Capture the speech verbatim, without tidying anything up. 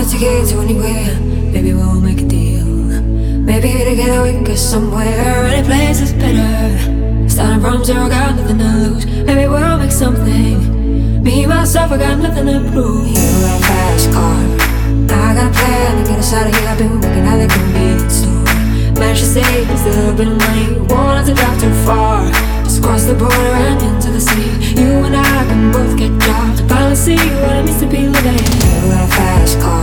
wanna take it to anywhere. Maybe we'll make a deal. Maybe together we can get somewhere. Any place is better. Starting from zero, got nothing to lose. Maybe we'll make something. Me, myself, I got nothing to prove. You got a fast car, I got a plan to get us out of here. I've been working at the convenience store. Managed to save just a little bit of money. Won't have to drive too far. Just cross the border